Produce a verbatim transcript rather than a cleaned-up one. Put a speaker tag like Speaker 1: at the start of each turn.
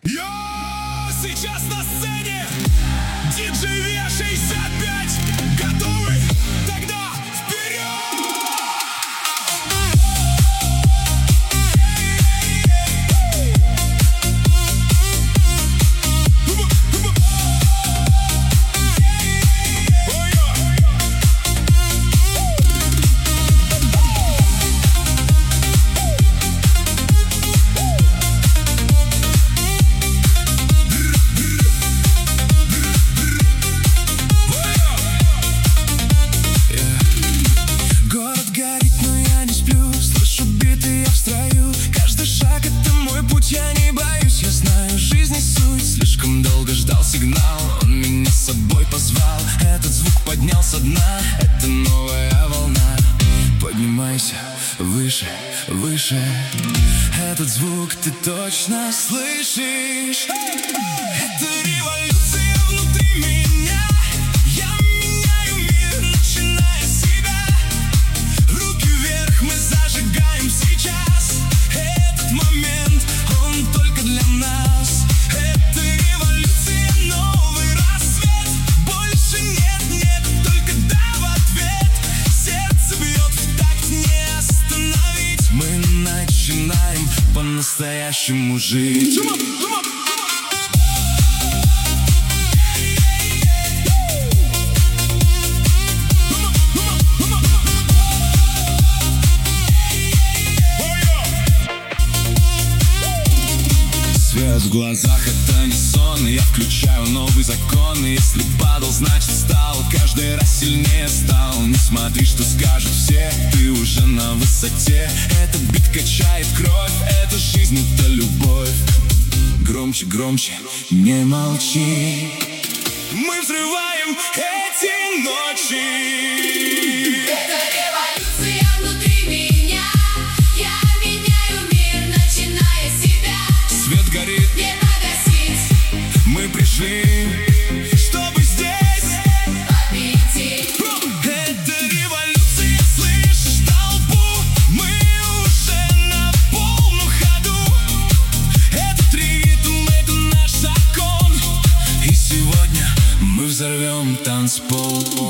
Speaker 1: Я сейчас на сцене диджей ви шестьдесят пять. Готовы? Тогда вперед!
Speaker 2: Я не боюсь, я знаю, жизни суть. Слишком долго ждал сигнал, он меня с собой позвал. Этот звук поднял со дна, это новая волна. Поднимайся выше, выше. Этот звук ты точно слышишь. Это революция внутри меня. Я меняю мир, начиная с себя. Руки вверх, мы зажигаем сейчас. Этот момент только для нас. Это революция, новый рассвет. Больше нет, нет, только да в ответ. Сердце бьет в такт, не остановить. Мы начинаем по-настоящему жить. Свет в глазах — это не сон. Я включаю новый закон. Если падал, значит встал. Каждый раз сильнее стал. Не смотри, что скажут все. Ты уже на высоте. Этот бит качает кровь. Это жизнь, это любовь. Громче, громче, не молчи. Мы взрываем эти ночи.
Speaker 3: Это революция внутри меня. Я меняю мир, начиная с себя.
Speaker 2: Свет горит,
Speaker 3: не погасить.
Speaker 2: Мы пришли, чтобы здесь
Speaker 3: победить.
Speaker 2: Это революция, слышишь толпу? Мы уже на полном ходу. Этот ритм, это наш закон. И сегодня мы взорвем танцпол.